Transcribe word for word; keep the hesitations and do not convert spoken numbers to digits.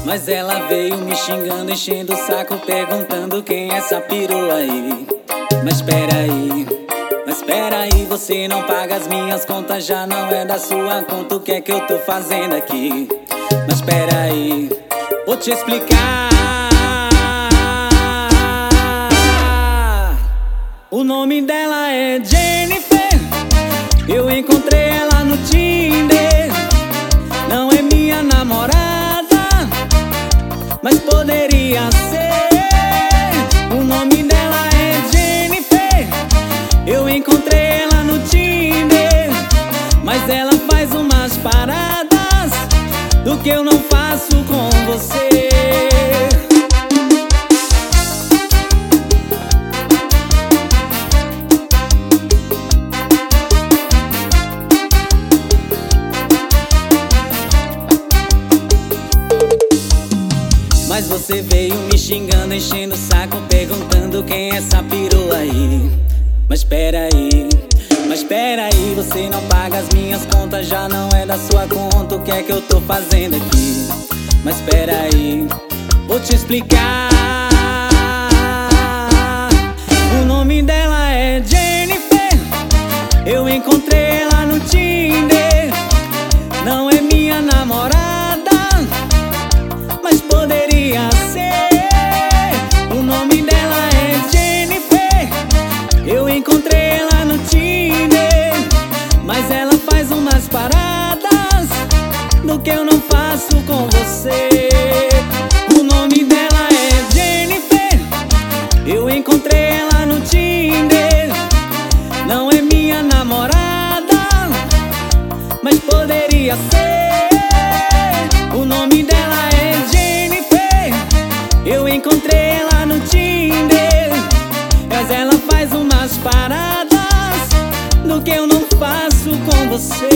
Mas ela veio me xingando, enchendo o saco, perguntando quem é essa perua aí. Mas peraí, mas peraí, você não paga as minhas contas, já não é da sua conta, o que é que eu tô fazendo aqui? Mas peraí, vou te explicar. O nome dela é Jennifer, eu encontrei ela no Tinder. Não é minha namorada, mas poderia ser. O nome dela é Jennifer, eu encontrei ela no Tinder. Mas ela faz umas paradas do que eu não faço com você. Mas você veio me xingando, enchendo o saco, perguntando quem é essa perua aí. Mas peraí, mas peraí, você não paga as minhas contas, já não é da sua conta, o que é que eu tô fazendo aqui? Mas peraí, vou te explicar. O nome dela é Jennifer, eu encontrei ela no Tinder. Não é minha namorada, mas poderia ser. O nome dela é Jennifer, eu encontrei ela no Tinder. Mas ela faz umas paradas do que eu não faço com você. O nome dela é Jennifer, eu encontrei ela no Tinder. Não é minha namorada, mas poderia ser. O nome dela é Jennifer, eu encontrei ela no Tinder. Mas ela faz umas paradas do que eu não faço com você.